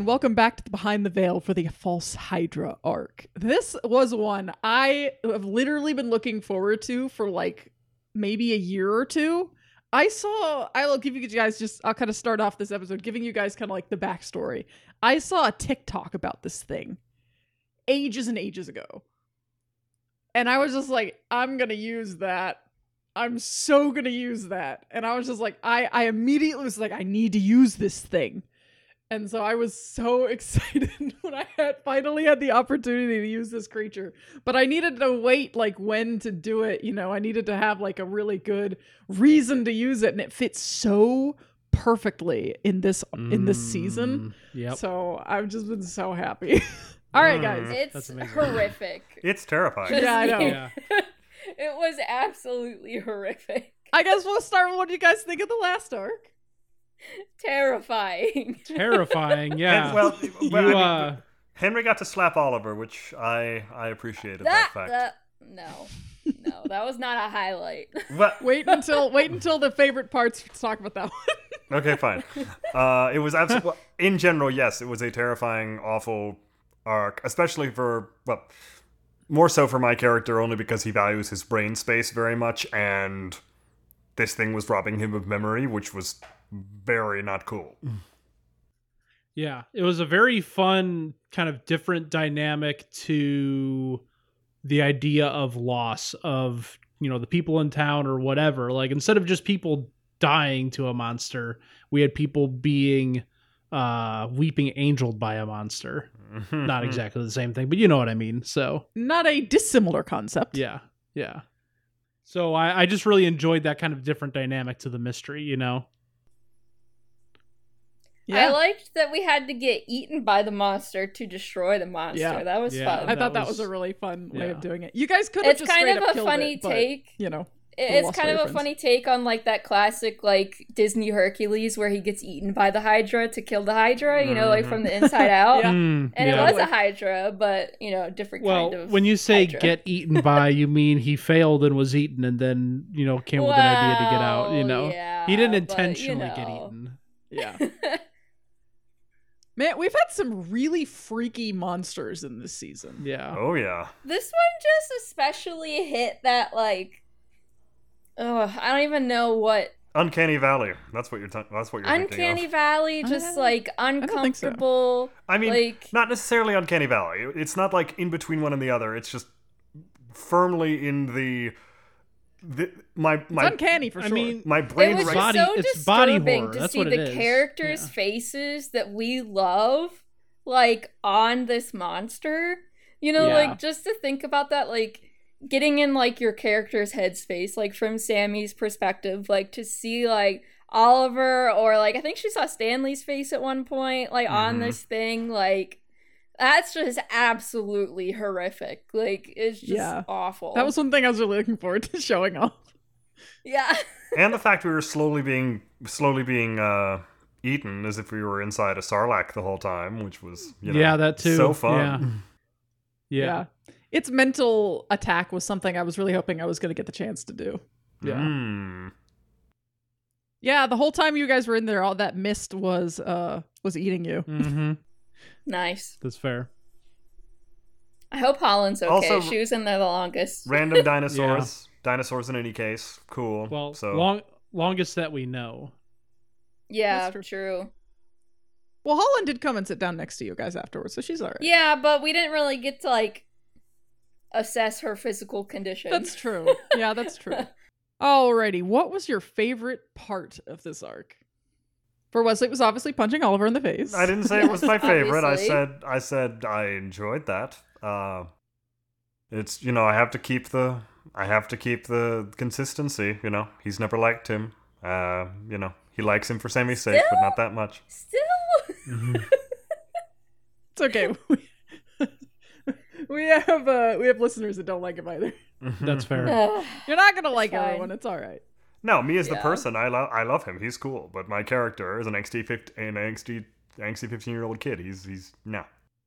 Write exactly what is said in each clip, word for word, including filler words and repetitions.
welcome back to the Behind the Veil for the False Hydra arc. This was one I have literally been looking forward to for like maybe a year or two. I saw, I'll give you guys just, I'll kind of start off this episode giving you guys kind of like the backstory. I saw a TikTok about this thing ages and ages ago. And I was just like, I'm going to use that. I'm so going to use that. And I was just like, I, I immediately was like, I need to use this thing. And so I was so excited when I had finally had the opportunity to use this creature. But I needed to wait like when to do it. You know, I needed to have like a really good reason to use it. And it fits so perfectly in this mm, in this season. Yep. So I've just been so happy. All right, guys. It's horrific. It's terrifying. Yeah, I know. Yeah. It was absolutely horrific. I guess we'll start with what do you guys think of the last arc? Terrifying. Terrifying, yeah. And, well, you, I mean, uh, Henry got to slap Oliver, which I I appreciated that, That, fact. that no, no, that was not a highlight. Well, Wait until wait until the favorite parts to talk about that one. okay, fine. Uh, it was absolutely in general, yes, it was a terrifying, awful arc, especially for well, more so for my character, only because he values his brain space very much, and this thing was robbing him of memory, which was very not cool. Yeah, it was a very fun, kind of different dynamic to the idea of loss of, you know, the people in town or whatever. Like, instead of just people dying to a monster, we had people being uh, weeping angeled by a monster. Not exactly the same thing, but you know what I mean. So, not a dissimilar concept. Yeah, yeah. So I, I just really enjoyed that kind of different dynamic to the mystery, you know? Yeah. I liked that we had to get eaten by the monster to destroy the monster. Yeah. That was Yeah. fun. I That thought that was- was a really fun way yeah. of doing it. You guys could have It's just kind straight of up a killed funny it, but, take. you know. It's lost kind all of your a friends. funny take on like that classic like Disney Hercules where he gets eaten by the Hydra to kill the Hydra, you know, like from the inside out. Yeah. Mm, And yeah. it was a Hydra, but you know, different Well, kind of when you say Hydra. get eaten by, you mean he failed and was eaten and then, you know, came with an idea to get out, you know? Well, yeah, he didn't but, intentionally you get know. eaten. Yeah. Man, we've had some really freaky monsters in this season. Yeah. Oh yeah. This one just especially hit that like oh, I don't even know what Uncanny Valley. That's what you're. T- that's what you're Uncanny thinking of. Valley, just Uh, like don't think so. uncomfortable. I mean, like not necessarily Uncanny Valley. It's not like in between one and the other. It's just firmly in the. the my It's my uncanny for I sure. mean, my it brain. was rec- body- just so it's body disturbing horror. to That's see what it the is. characters' Yeah. faces that we love, like on this monster. You know, Yeah. like just to think about that, like getting in like your character's headspace, like from Sammy's perspective, like to see like Oliver or like I think she saw Stanley's face at one point, like on Mhm. this thing, like that's just absolutely horrific. Like it's just Yeah. awful. That was one thing I was really looking forward to showing off. yeah. and the fact we were slowly being slowly being uh, eaten as if we were inside a Sarlacc the whole time, which was you know, Yeah, that too. so fun. Yeah. Yeah. Its mental attack was something I was really hoping I was going to get the chance to do. Yeah. Mm. Yeah, the whole time you guys were in there, all that mist was uh was eating you. Mm-hmm. Nice. That's fair. I hope Holland's okay. Also- She was in there the longest. Random dinosaurs. Dinosaurs in any case. Cool. Well, so long longest that we know. Yeah, That's true. Well, Holland did come and sit down next to you guys afterwards, so she's all right. Yeah, but we didn't really get to like assess her physical condition. That's true. Yeah, that's true. Alrighty, what was your favorite part of this arc? For Wesley, it was obviously punching Oliver in the face. I didn't say it was my favorite. I Obviously. said I said I enjoyed that. Uh, it's you know I have to keep the I have to keep the consistency. You know he's never liked him. Uh, you know he likes him for Sammy's sake, but not that much. Still. It's okay. we have uh, we have listeners that don't like him either. That's fair. Ugh. You're not gonna like fine. everyone. It's all right. No, me as the Yeah. person, I love I love him. He's cool, but my character is an angsty fifteen, an angsty angsty fifteen year old kid. He's he's no.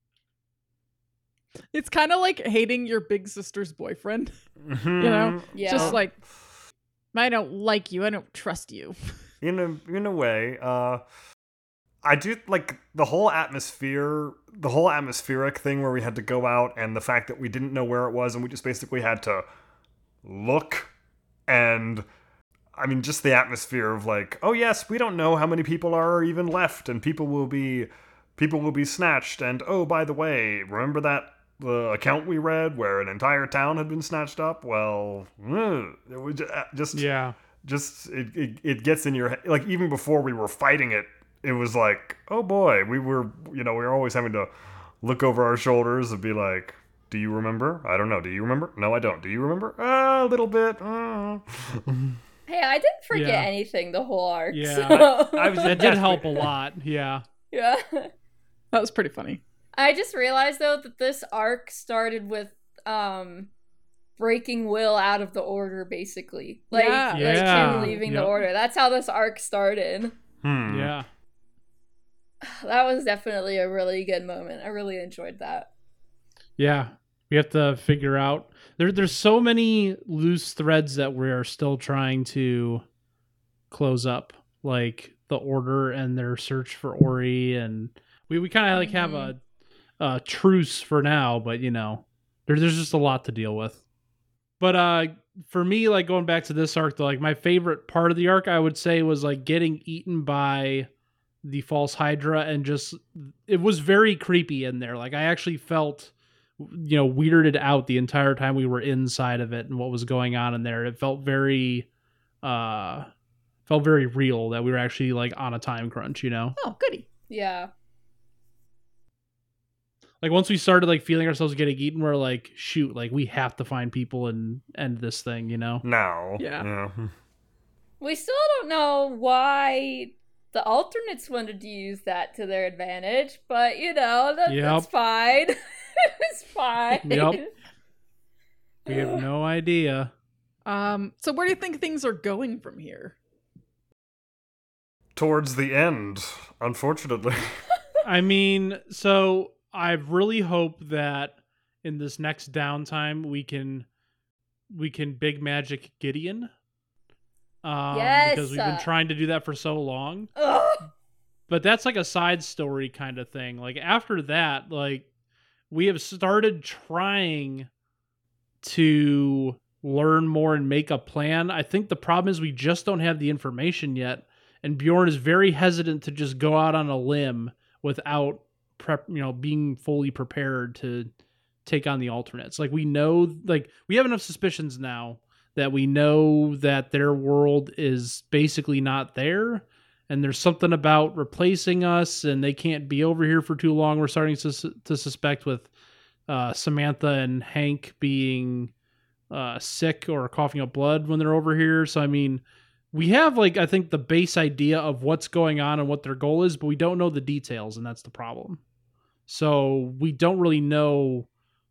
It's kind of like hating your big sister's boyfriend. You know? Yeah. Just like, I don't like you. I don't trust you. in a in a way, uh, I do like the whole atmosphere, the whole atmospheric thing where we had to go out, and the fact that we didn't know where it was, and we just basically had to look. And I mean, just the atmosphere of like, oh yes, we don't know how many people are even left, and people will be, people will be snatched. And oh, by the way, remember that the account we read where an entire town had been snatched up? Well, it was just, Yeah. just it, it, it gets in your head. Like even before we were fighting it, it was like, oh boy, we were, you know, we were always having to look over our shoulders and be like, do you remember? I don't know. Do you remember? No, I don't. Do you remember? Uh, a little bit. Uh. Hey, I didn't forget Yeah. anything the whole arc. Yeah. So. I was That did help a lot. Yeah. Yeah. That was pretty funny. I just realized though that this arc started with um breaking Will out of the order, basically. Like, Yeah. like Yeah. him leaving Yep. the order. That's how this arc started. Hmm. Yeah. That was definitely a really good moment. I really enjoyed that. Yeah. We have to figure out there there's so many loose threads that we are still trying to close up. Like the order and their search for Ori, and we, we kinda like have a a truce for now, but you know, there, there's just a lot to deal with. But uh for me, like going back to this arc though, like my favorite part of the arc I would say was like getting eaten by the false Hydra, and just it was very creepy in there. Like I actually felt, you know, weirded out the entire time we were inside of it and what was going on in there. It felt very uh felt very real that we were actually like on a time crunch, you know? Oh, goody. Yeah. Like once we started like feeling ourselves getting eaten, we're like, shoot, like we have to find people and end this thing, you know? Now. Yeah. We still don't know why the alternates wanted to use that to their advantage, but you know, that, Yep. that's fine. It's fine. Yep. We have no idea. Um, so where do you think things are going from here? Towards the end, unfortunately. I mean, so I really hope that in this next downtime we can we can big magic Gideon. Um, Yes! because we've been trying to do that for so long. Ugh. But that's like a side story kind of thing. Like after that, like we have started trying to learn more and make a plan. I think the problem is we just don't have the information yet, and Bjorn is very hesitant to just go out on a limb without prep, you know, being fully prepared to take on the alternates. Like we know, like we have enough suspicions now that we know that their world is basically not there, and there's something about replacing us, and they can't be over here for too long. We're starting to, to suspect with uh, Samantha and Hank being uh, sick or coughing up blood when they're over here. So, I mean, we have, like, I think the base idea of what's going on and what their goal is, but we don't know the details, and that's the problem. So we don't really know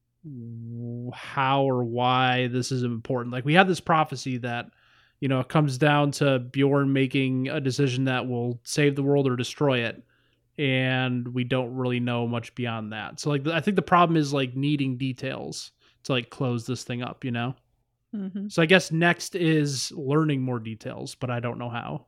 how or why this is important. Like we have this prophecy that, you know, it comes down to Bjorn making a decision that will save the world or destroy it, and we don't really know much beyond that. So like I think the problem is like needing details to like close this thing up, you know. Mm-hmm. So I guess next is learning more details, but I don't know how.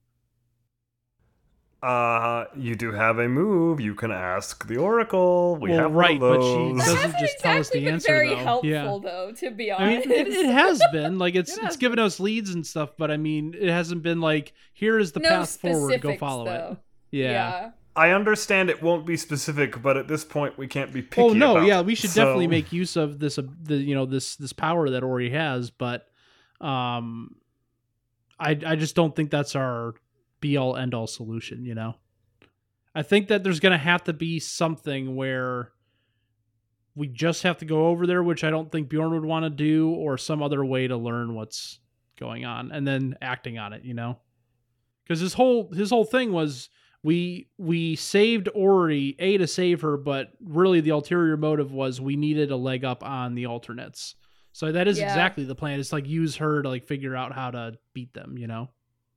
Uh, you do have a move. You can ask the Oracle. We Well, have right, one of but she those. That doesn't hasn't just tell us exactly the been answer, very though. helpful, Yeah. though, to be I mean, honest. it, it has been like it's It it's has given us leads and stuff, but I mean, it hasn't been like here is the No path forward. Go specifics, follow though. it. Yeah. I understand it won't be specific, but at this point we can't be picky. Oh no, about yeah, it. we should So- definitely make use of this, uh, the you know this this power that Ori has, but um, I I just don't think that's our be all end all solution. You know, I think that there's gonna have to be something where we just have to go over there, which I don't think Bjorn would want to do, or some other way to learn what's going on and then acting on it. You know, because his whole his whole thing was. We we saved Ori, A, to save her, but really the ulterior motive was we needed a leg up on the alternates. So that is Yeah. exactly the plan. It's like use her to like figure out how to beat them, you know?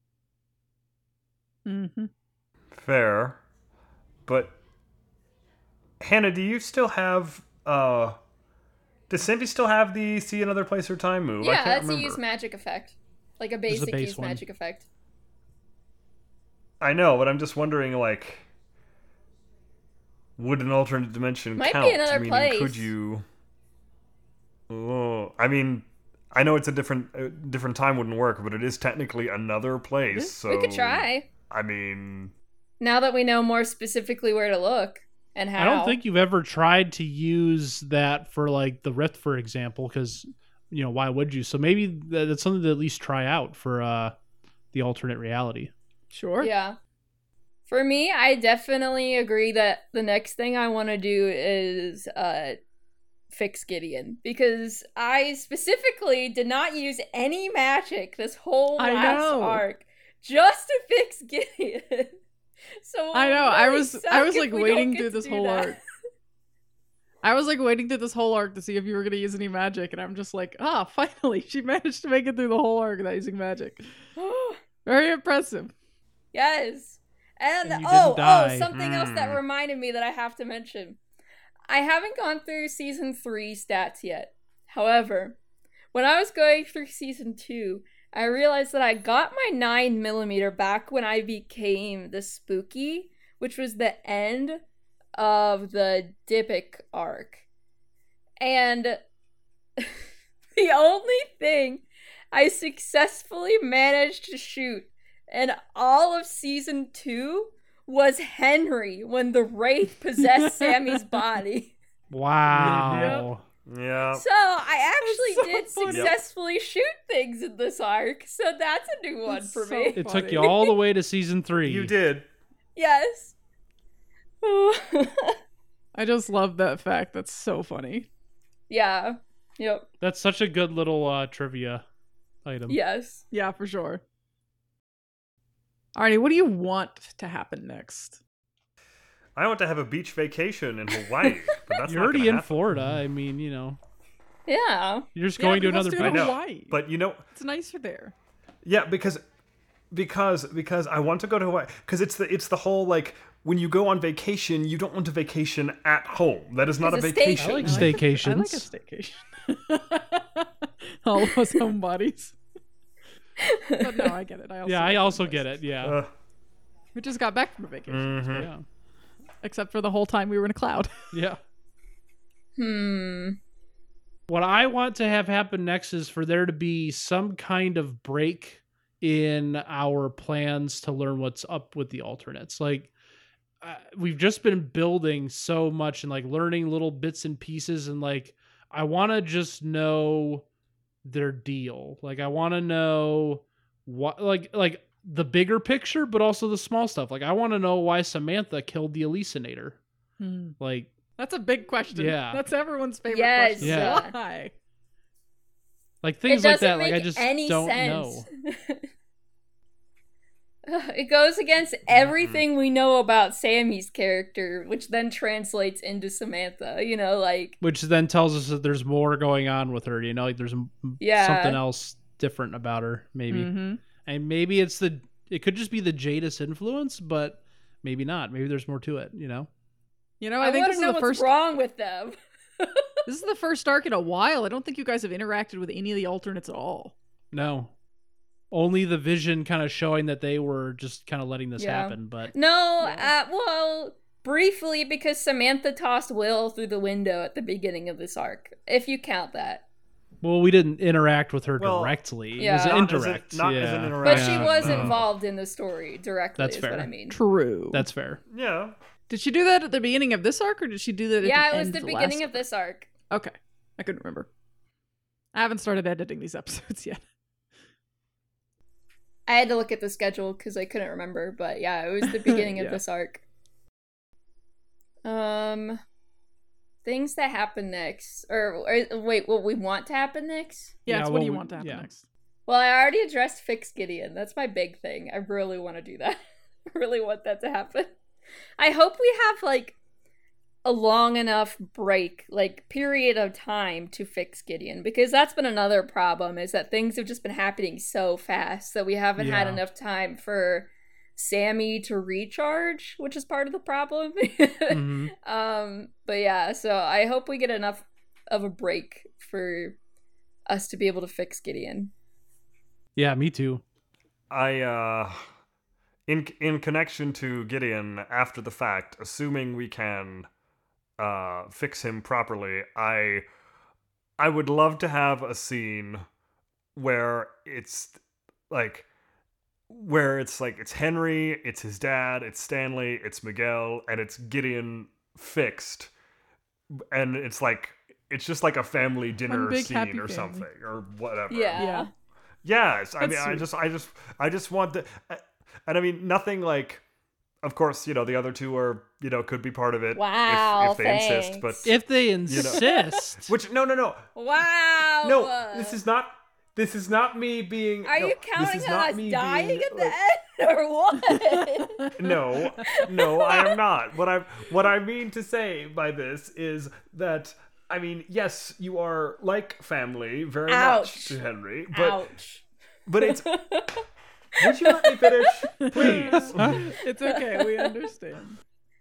Mm-hmm. Fair, but Hannah, do you still have? uh Does Cindy still have the see another place or time move? I Yeah, can't that's remember. a use magic effect. Like a Just a basic base use one. magic effect. I know, but I'm just wondering, like, would an alternate dimension Might be count? another Meaning, place. could you? Oh, I mean, I know it's a different uh, different time wouldn't work, but it is technically another place. So We could try. I mean, Now that we know more specifically where to look and how. I don't think you've ever tried to use that for like the Rift, for example, because you know why would you? So maybe that- that's something to at least try out for uh, the alternate reality. Sure. Yeah. For me, I definitely agree that the next thing I want to do is uh fix Gideon, because I specifically did not use any magic this whole I last know. arc just to fix Gideon. So I know. I really was suck I was if like we waiting don't get through to this do whole that. arc. I was like waiting through this whole arc to see if you were gonna use any magic, and I'm just like, ah, finally, she managed to make it through the whole arc without using magic. Very impressive. Yes. And, And you oh, didn't die. oh, something else that Hmm. reminded me that I have to mention. I haven't gone through season three stats yet. However, when I was going through season two, I realized that I got my nine millimeter back when I became the Spooky, which was the end of the Dybbuk arc. And the only thing I successfully managed to shoot in all of season two was Henry when the Wraith possessed Sammy's body. Wow. yeah. So I actually so did funny. successfully shoot things in this arc. So that's a new one That's for so me. It took funny. you all the way to season three. You did. Yes. I just love that fact. That's so funny. Yeah. Yep. That's such a good little uh, trivia item. Yes. Yeah, for sure. Alrighty, what do you want to happen next? I want to have a beach vacation in Hawaii, but that's You're not already gonna in happen. Florida. I mean, you know, Yeah. you're just Yeah, going but to who wants another to go I to beach. know, Hawaii. but you know, It's nicer there. yeah, because because because I want to go to Hawaii because it's the it's the whole like when you go on vacation, you don't want to vacation at home. That is not a It's a vacation. I like I like a- staycations. I like a staycation. All of us homebodies. But no, I get it. I also Yeah, I like also homebodies. get it. Yeah. Uh, We just got back from a vacation, mhm. Yeah. except for the whole time we were in a cloud. Yeah. Hmm. What I want to have happen next is for there to be some kind of break in our plans to learn what's up with the alternates. Like uh, we've just been building so much and like learning little bits and pieces, and like I want to just know their deal. Like I want to know what like like the bigger picture, but also the small stuff. Like I want to know why Samantha killed the Elisinator. Like That's a big question. Yeah. That's everyone's favorite Yes. question. Yeah. Why? like It things like doesn't that. make Like I just any don't sense. know. It goes against everything we know about Sammy's character, which then translates into Samantha. You know, like Which then tells us that there's more going on with her, you know, like there's m- Yeah. something else different about her, maybe. Mhm. And maybe it's the, it could just be the Jadis influence, but maybe not. Maybe there's more to it, you know? You know, I, I, think want this to is know the what's first. wrong with them. This is the first arc in a while. I don't think you guys have interacted with any of the alternates at all. No. Only the Vision kind of showing that they were just kind of letting this Yeah. happen, but No, Yeah. uh, well, briefly because Samantha tossed Will through the window at the beginning of this arc, if you count that. well, we didn't interact with her Well, directly. Yeah. It was Not as a- indirect. not yeah. as an But interaction. she Yeah. was Uh, involved in the story directly, That's is what fair. I mean. True. That's fair. Yeah. Did she do that at the beginning of this arc, or did she do that? At Yeah, the it was end the of beginning last of this arc. arc? Okay, I couldn't remember. I haven't started editing these episodes yet. I had to look at the schedule because I couldn't remember, but yeah, it was the beginning of Yeah. this arc. Um, things that happen next, or, or wait, what we want to happen next? Yeah, Yeah, it's what well, do you we- want to happen yeah. next? Well, I already addressed Fix Gideon. That's my big thing. I really want to do that. I really want that to happen. I hope we have like a long enough break, like period of time to fix Gideon, because that's been another problem, is that things have just been happening so fast that we haven't had Yeah. enough time for Sammy to recharge, which is part of the problem. Mhm. Um, but yeah, so I hope we get enough of a break for us to be able to fix Gideon. Yeah, me too. I uh in in connection to Gideon after the fact, assuming we can uh, fix him properly, I I would love to have a scene where it's like where it's like it's Henry, it's his dad, it's Stanley, it's Miguel, and it's Gideon fixed, and it's like it's just like a family dinner big scene happy or family. something or whatever. Yeah. Yeah. Yes, I That's mean, I sweet. just, I just, I just want the, and I mean, nothing like, of course, you know, the other two are, you know, could be part of it Wow, if, if they insist, but thanks. If they insist. which no, no, no, Wow. no, this is not, this is not me being. Are no, you this counting is on not us me dying being, at the like- end or what? No, no, I am not. What I what I mean to say by this is that I mean, yes, you are like family very Ouch. much to Henry, but Ouch. but it's. Would you let me finish, please? It's okay. We understand.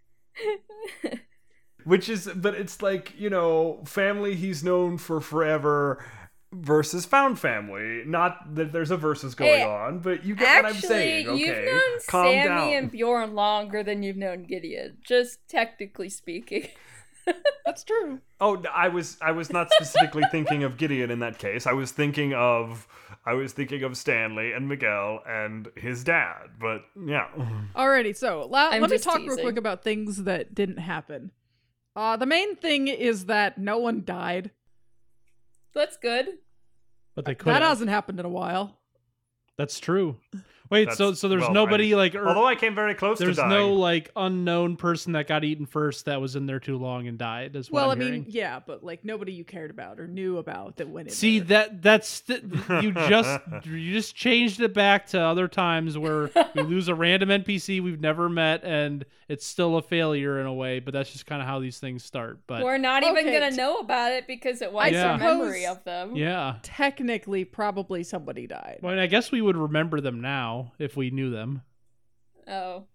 Which is, but it's like, you know, family he's known for forever versus found family. Not that there's a versus going Hey, on, but you get Actually, what I'm saying. Okay, you've known calm Sammy down. and Bjorn longer than you've known Gideon, just technically speaking. That's true. Oh, I was I was not specifically thinking of Gideon in that case. I was thinking of I was thinking of Stanley and Miguel and his dad. But yeah, Alrighty, so la- I'm let me just talk real teasing. quick about things that didn't happen. Uh, the main thing is that no one died. That's good. But they could. That hasn't happened in a while. That's true. Wait, so That's- so there's well, nobody I- like or, although I came very close there's to dying. no like unknown person that got eaten first that was in there too long and died. Is what Well, I'm I mean, hearing. yeah, but like nobody you cared about or knew about that went in. See there. that that's th- you just you just changed it back to other times where we lose a random N P C we've never met and it's still a failure in a way, but that's just kind of how these things start. But We're not even Okay, gonna t- know about it because it wipes Yeah. our memory suppose- of them. yeah, Technically, probably somebody died. well, I guess we would remember them now if we knew them. Oh.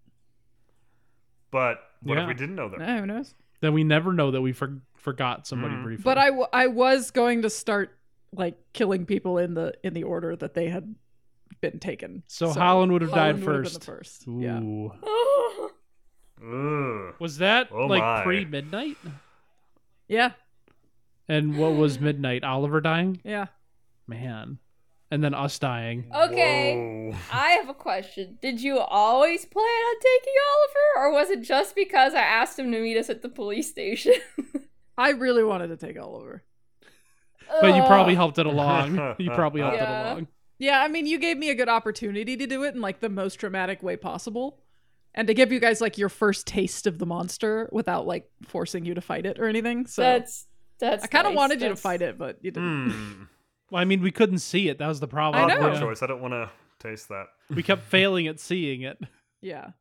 But what Yeah. if we didn't know them? Eh, who knows? Then we never know that we for- forgot somebody Mhm. briefly. But I, w- I was going to start like killing people in the in the order that they had been taken. So Holland would have died Holland would have been first. the first. Ooh. Yeah. Ugh. Was that Oh like my. pre midnight? Yeah. And what was midnight? Oliver dying? Yeah. Man. And then us dying. Okay. Whoa. I have a question. Did you always plan on taking Oliver, or was it just because I asked him to meet us at the police station? I really wanted to take Oliver. But you probably Ugh. helped it along. You probably helped Yeah. it along. Yeah, I mean, you gave me a good opportunity to do it in like the most dramatic way possible. And to give you guys like your first taste of the monster without like forcing you to fight it or anything. So That's that's. I kind of nice. wanted you to That's- fight it, but you didn't. Hmm. Well, I mean, we couldn't see it. That was the problem. I Odd know. word Yeah. choice. I don't want to taste that. We kept failing at seeing it. Yeah.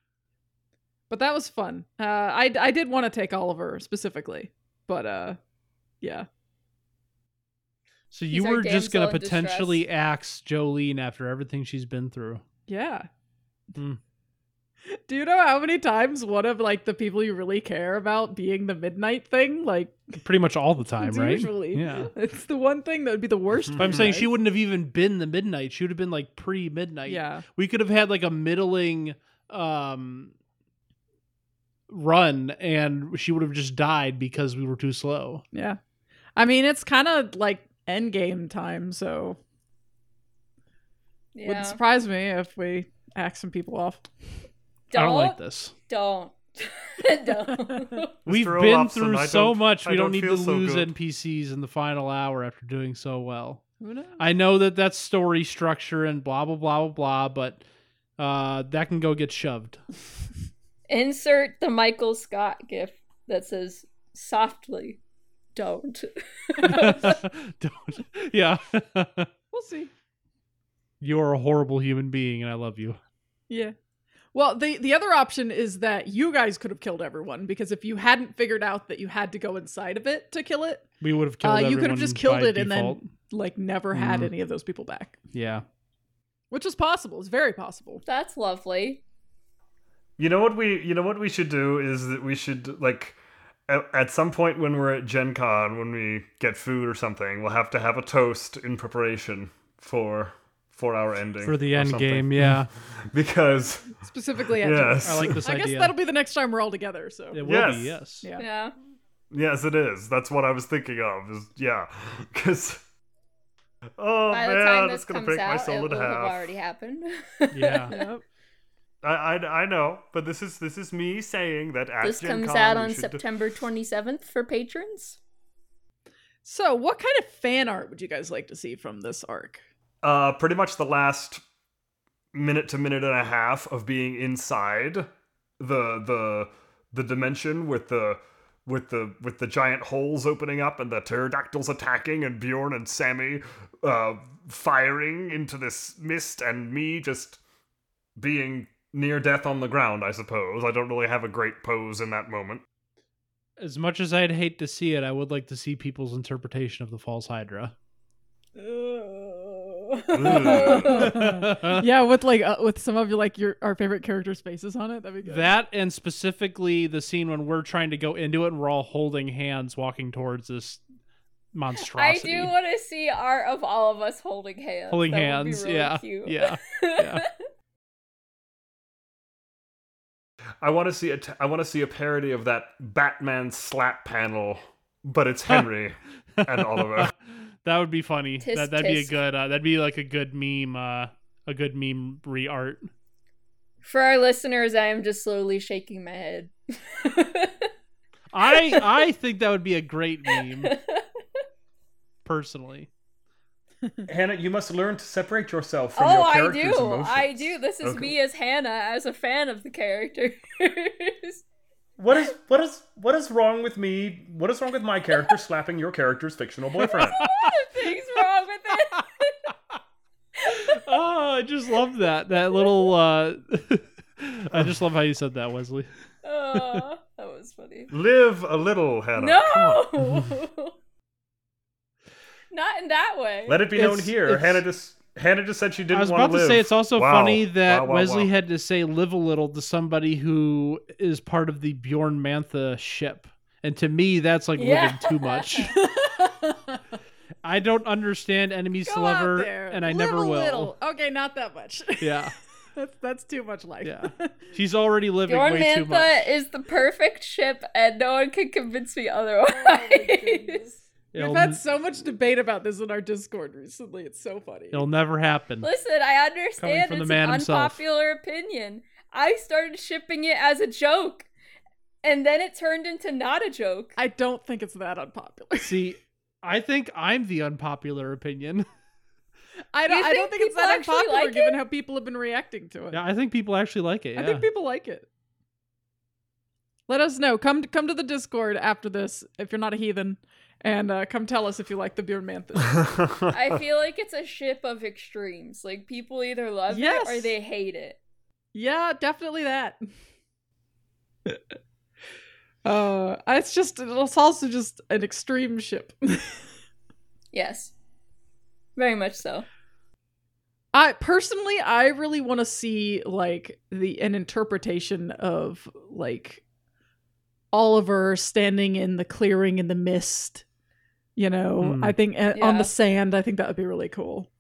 But that was fun. Uh, I I did want to take Oliver specifically, but uh, yeah. So you He's our were just going to damsel in potentially axe Jolene after everything she's been through. Yeah. Hmm. Do you know how many times one of like the people you really care about being the midnight thing? Like Pretty much all the time, it's right? usually. Yeah. It's the one thing that would be the worst. But I'm for saying you she guys. wouldn't have even been the midnight. She would have been like pre-midnight. Yeah. We could have had like a middling um run and she would have just died because we were too slow. Yeah. I mean, it's kind of like end game time, so Yeah. wouldn't surprise me if we axe some people off. Don't I don't like this. Don't. don't. We've Mister been Olafson, through I so don't- much. I We don't, don't need feel to so lose good. N P Cs in the final hour after doing so well. Who knows? I know that that's story structure and blah blah blah blah blah, but uh, that can go get shoved. Insert the Michael Scott gif that says softly. Don't. Don't. Yeah. We'll see. You're a horrible human being, and I love you. Yeah. Well, the the other option is that you guys could have killed everyone because if you hadn't figured out that you had to go inside of it to kill it, We would have killed uh, everyone. you could have just killed by it and default. then like never had Mhm. any of those people back, Yeah. which is possible. It's very possible. That's lovely. You know what we you know what we should do is that we should like at, at some point when we're at Gen Con, when we get food or something, we'll have to have a toast in preparation for four-hour ending For the or end something. game, yeah. Because Specifically, Yes. I like this I guess idea. that'll be the next time we're all together. So It will Yes. be, yes. yeah. Yeah. yes, it is. That's what I was thinking of. Is yeah, because oh By the man, time it's this gonna comes break my out, soul it in will have half. already happened. Yeah. Yep. I, I I know, but this is this is me saying that at This Gen comes Con, out we on should- September twenty-seventh for patrons. So, what kind of fan art would you guys like to see from this arc? Uh, pretty much the last minute to minute and a half of being inside the the the dimension with the with the with the giant holes opening up and the pterodactyls attacking and Bjorn and Sammy uh, firing into this mist and me just being near death on the ground. I suppose I don't really have a great pose in that moment. As much as I'd hate to see it, I would like to see people's interpretation of the false Hydra. Yeah, with like uh, with some of your like your our favorite characters' faces on it. That'd be good. That, and specifically the scene when we're trying to go into it and we're all holding hands walking towards this I monstrosity. do want to see art of all of us holding hands. Holding That would be hands, really yeah, cute. yeah, yeah. I want to see a t- I want to see a parody of that Batman slap panel, but it's Henry and Oliver. That would be funny. Tisk, that that'd be a tisk. good. Uh, that'd be like a good meme. Uh, a good meme re-art. For our listeners, I am just slowly shaking my head. I I think that would be a great meme. Personally, Hannah, you must learn to separate yourself from Oh, your I character's do. emotions. I do. This is Okay. me as Hannah, as a fan of the characters. What is what is what is wrong with me? What is wrong with my character slapping your character's fictional boyfriend? Things wrong with it. oh, I just love that. That little. Uh, I just love how you said that, Wesley. Oh, that was funny. Live a little, Hannah. Come on. No, not in that way. Let it be known It's- here. it's- Hannah just Hannah just said she didn't I was want about to to live. say it's also Wow. funny that Wow, wow, Wesley wow. had to say "live a little" to somebody who is part of the Bjorn Mantha ship, and to me, that's like Yeah. living too much. I don't understand enemies Go to out lover, there, and I live never a will. little. Okay, not that much. Yeah, that's that's too much life. yeah. She's already living Bjorn way too much. Mantha is the perfect ship, and no one can convince me otherwise. We've It'll, had so much debate about this in our Discord recently. It's so funny. it'll never happen. Listen, I understand from the it's man an himself. unpopular opinion. I started shipping it as a joke, and then it turned into not a joke. I don't think it's that unpopular. See, I think I'm the unpopular opinion. I don't. You I don't think think it's people that actually unpopular like given it? how people have been reacting to it. Yeah, I think people actually like it. I Yeah. think people like it. Let us know. Come to, come to the Discord after this if you're not a heathen, and uh, come tell us if you like the Bjorn Mantha. I feel like it's a ship of extremes. Like, people either love Yes. it or they hate it. Yeah, definitely that. uh, it's just it's also just an extreme ship. Yes. Very much so. I personally, I really want to see like the an interpretation of like Oliver standing in the clearing in the mist. You know, Hmm. I think uh, on Yeah. the sand. I think that would be really cool.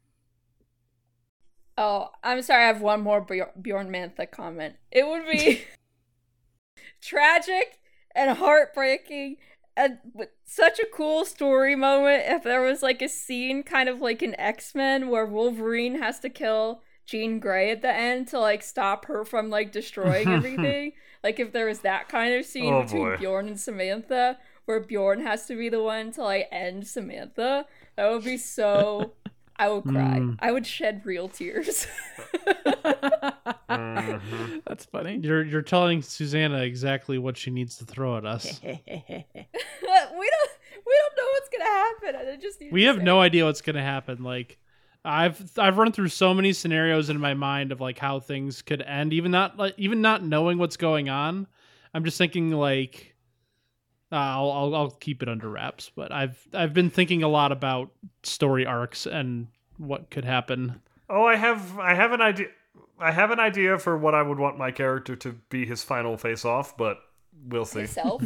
Oh, I'm sorry, I have one more Bjor- Bjorn Mantha comment. It would be tragic and heartbreaking and with such a cool story moment if there was like a scene kind of like in X-Men where Wolverine has to kill Jean Grey at the end to like stop her from like destroying everything. Like if there was that kind of scene Oh, between boy. Bjorn and Samantha where Bjorn has to be the one to like end Samantha, that would be so I would cry. Mm. I would shed real tears. Mhm. That's funny. You're you're telling Susanna exactly what she needs to throw at us. we don't we don't know what's gonna happen. I just need We to have say. no idea what's gonna happen. Like I've I've run through so many scenarios in my mind of like how things could end, even not like even not knowing what's going on. I'm just thinking like uh, I'll, I'll I'll keep it under wraps. But I've I've been thinking a lot about story arcs and what could happen. Oh, I have I have an idea. I have an idea for what I would want my character to be his final face off, but we'll see. Myself.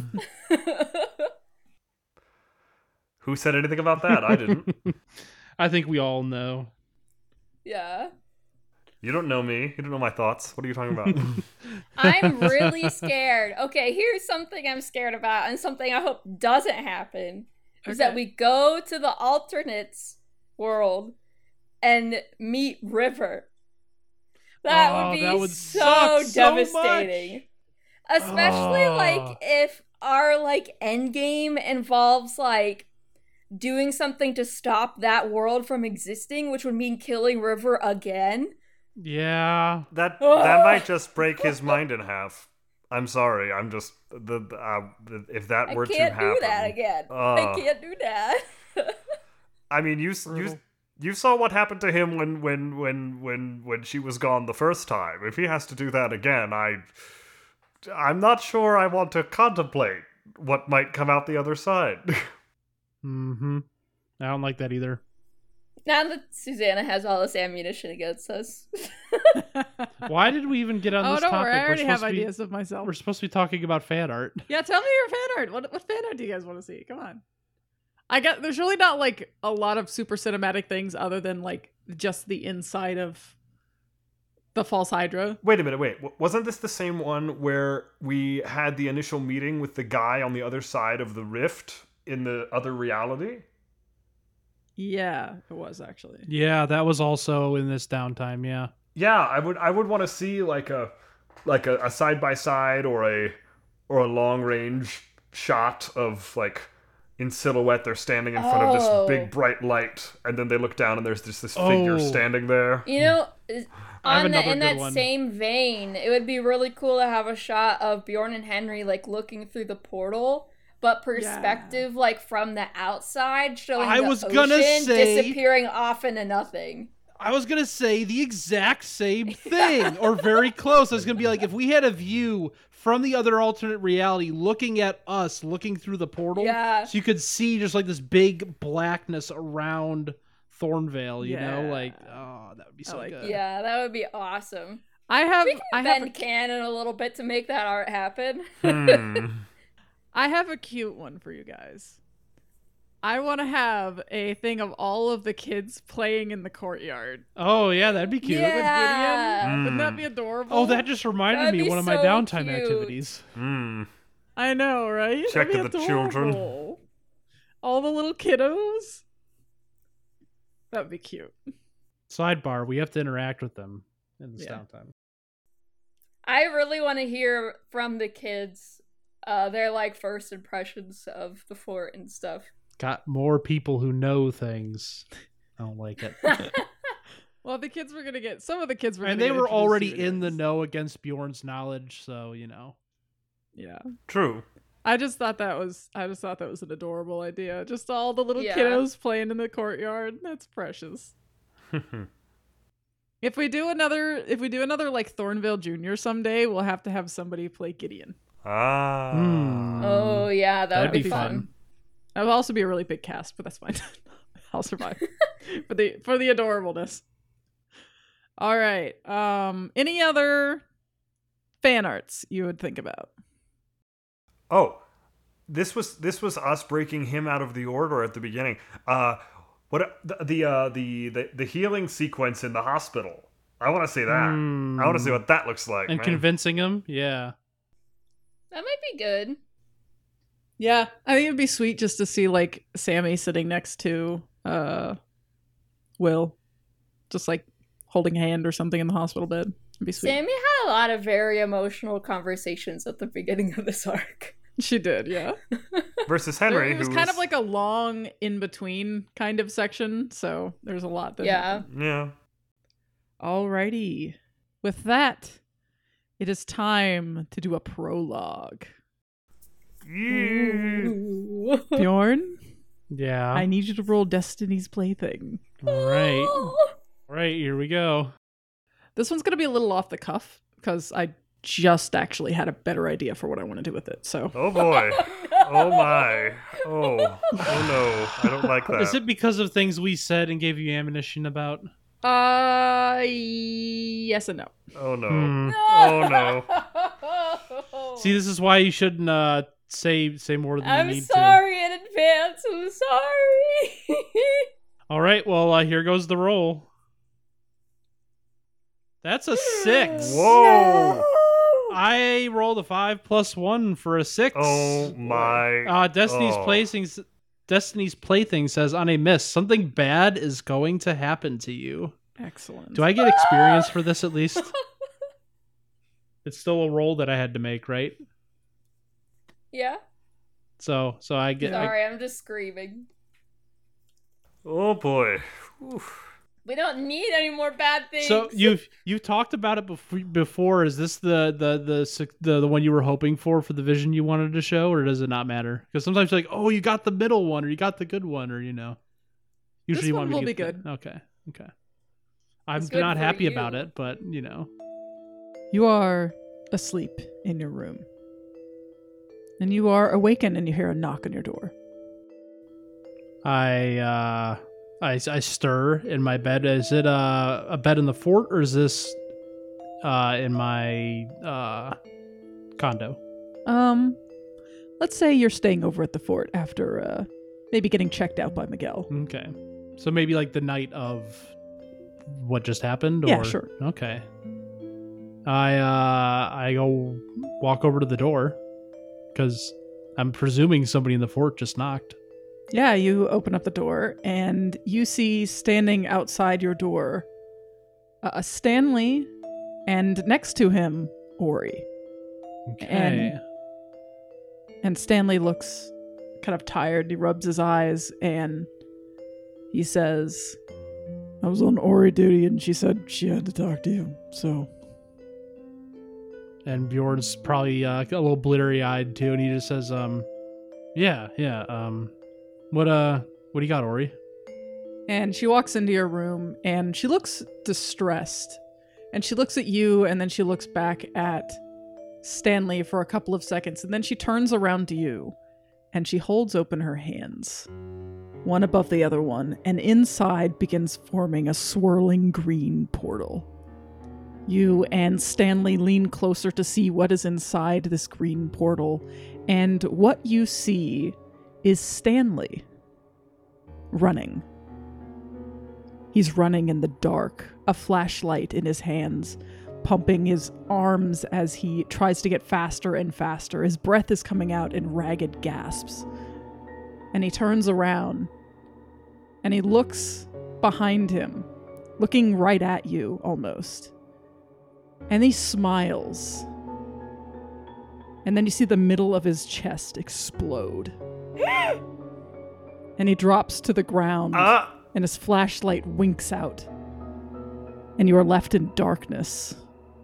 Who said anything about that? I didn't. I think we all know. Yeah. You don't know me. You don't know my thoughts. What are you talking about? I'm really scared. Okay, here's something I'm scared about and something I hope doesn't happen. Is Okay. that we go to the alternates world and meet River. That Oh, would be that would so suck so devastating. Especially Oh. like if our like end game involves like doing something to stop that world from existing, which would mean killing River again. Yeah. that that might just break his mind in half. I'm sorry. I'm just the, the uh, the- if that I were to can't happen. do that again. I uh, can't do that. I mean, you s- you Brutal. you saw what happened to him when when when when when she was gone the first time. If he has to do that again, I I'm not sure I want to contemplate what might come out the other side. Mm-hmm. I don't like that either. Now that Susanna has all this ammunition against us. Why did we even get on Oh, this don't topic? worry. I We're already have supposed to be- ideas of myself. We're supposed to be talking about fan art. Yeah, tell me your fan art. What what fan art do you guys want to see? Come on. I got there's really not like a lot of super cinematic things other than like just the inside of the false Hydra. Wait a minute, wait. W- Wasn't this the same one where we had the initial meeting with the guy on the other side of the rift in the other reality? Yeah, it was actually. Yeah, that was also in this downtime. Yeah. Yeah, I would I would want to see like a like a side by side or a or a long range shot of like in silhouette they're standing in front of Oh. this big bright light and then they look down and there's just this figure Oh. standing there. You know, I have on the, another in good that one. same vein, it would be really cool to have a shot of Bjorn and Henry like looking through the portal, but perspective like from the outside, showing I the was ocean gonna say- disappearing off into nothing. I was gonna say the exact same thing, or very close. I was gonna be like, if we had a view from the other alternate reality, looking at us, looking through the portal, Yeah. so you could see just like this big blackness around Thornvale. You know, Yeah. like, oh, that would be I so like good. Yeah, that would be awesome. I have We can I have bend a, canon a little bit to make that art happen. Hmm. I have a cute one for you guys. I want to have a thing of all of the kids playing in the courtyard Oh yeah, that'd be cute. Yeah. with Gideon. Mm. Wouldn't that be adorable? Oh, that just reminded That'd me of be one of my so downtime cute. activities. Hmm. I know, right? Check That'd be the children. adorable. All the little kiddos. That'd be cute. Sidebar: we have to interact with them in this Yeah. downtime. I really want to hear from the kids uh, their like first impressions of the fort and stuff. Got more people who know things. I don't like it. Well, the kids were gonna get some of the kids were, And gonna they get were introduced already to you in the anyways. know against Bjorn's knowledge, so you know. Yeah, True. I just thought that was I just thought that was an adorable idea. Just all the little Yeah. kiddos playing in the courtyard. That's precious. If we do another, if we do another like Thornvale Junior someday, we'll have to have somebody play Gideon. Ah. Hmm. Oh yeah, that That'd would be be fun. fun. That would also be a really big cast, but that's fine. I'll survive for the for the adorableness. All right. Um, any other fan arts you would think about? Oh, this was this was us breaking him out of the order at the beginning. Uh, what the the uh, the, the the healing sequence in the hospital? I want to see that. I want to see what that looks like. And man. convincing him, yeah. That might be good. Yeah, I think it'd be sweet just to see like Sammy sitting next to uh Will, just like holding a hand or something in the hospital bed. It'd be sweet. Sammy had a lot of very emotional conversations at the beginning of this arc. She did, yeah. Versus There- Henry, it was who kind of like a long in between kind of section, so there's a lot that Yeah. happened. yeah. Alrighty. With that, it is time to do a prologue. Yeah. Bjorn, Yeah. I need you to roll Destiny's Plaything. All right. All right, here we go. This one's going to be a little off the cuff because I just actually had a better idea for what I want to do with it. So, Oh boy. Oh my. Oh. Oh no. I don't like that. Is it because of things we said and gave you ammunition about? uh, yes and no. Oh no. Hmm. Oh no. See, this is why you shouldn't uh, say say more than I'm you need sorry in advance. I'm sorry. to. All right, well, uh, here goes the roll. That's a six. Whoa! I rolled a five plus one for a six. Oh my! Uh, Destiny's oh. Plaything. Destiny's Plaything says on a miss, something bad is going to happen to you. Excellent. Do I get experience for this at least? It's still a roll that I had to make, right? Yeah. So, so I get. I, Sorry, I'm just screaming. Oh boy! Oof. We don't need any more bad things. so you've you talked about it before. Before is this the the, the the the one you were hoping for for the vision you wanted to show, or does it not matter? Because sometimes you're like, oh, you got the middle one, or you got the good one, or you know. Usually, This you one want me will to be get good. the- Okay, okay. I'm It's good not for happy you. about it, but you know. You are asleep in your room. And you are awakened and you hear a knock on your door. I uh I, I stir in my bed. Is it uh, a bed in the fort, or is this uh in my uh condo? Um, let's say you're staying over at the fort after uh, maybe getting checked out by Miguel. Okay. So maybe like the night of what just happened? Or? Yeah, sure. Okay. I uh I go walk over to the door because I'm presuming somebody in the fort just knocked. Yeah, you open up the door and you see standing outside your door uh, Stanley and next to him, Ori. Okay. And- And Stanley looks kind of tired. He rubs his eyes and he says, I was on Ori duty and she said she had to talk to you, so... And Bjorn's probably uh, a little blittery eyed too, and he just says, "Um, yeah, yeah. Um, what uh, what do you got, Ori?" And she walks into your room and she looks distressed. And she looks at you and then she looks back at Stanley for a couple of seconds. And then she turns around to you and she holds open her hands, one above the other one. And inside begins forming a swirling green portal. You and Stanley lean closer to see what is inside this green portal. And what you see is Stanley running. He's running in the dark, a flashlight in his hands, pumping his arms as he tries to get faster and faster. His breath is coming out in ragged gasps. And he turns around and he looks behind him, looking right at you almost. And he smiles. And then you see the middle of his chest explode. And he drops to the ground. Ah! And his flashlight winks out. And you are left in darkness.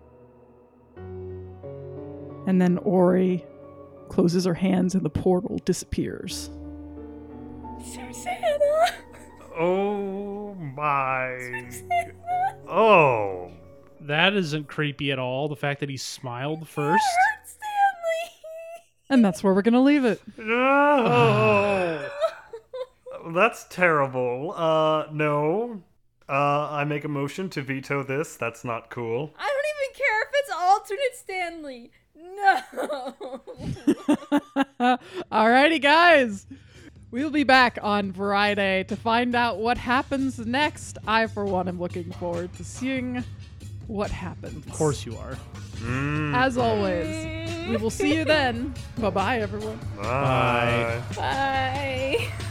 And then Ori closes her hands and the portal disappears. Susanna! Oh my! Oh! That isn't creepy at all. The fact that he smiled first. Hurt Stanley! And that's where we're going to leave it. No! That's terrible. Uh, no. Uh, I make a motion to veto this. That's not cool. I don't even care if it's alternate Stanley. No. Alrighty, guys. We'll be back on Friday to find out what happens next. I, for one, am looking forward to seeing what happens. Of course you are. Mm. As always, we will see you then. Bye-bye, everyone. Bye. Bye.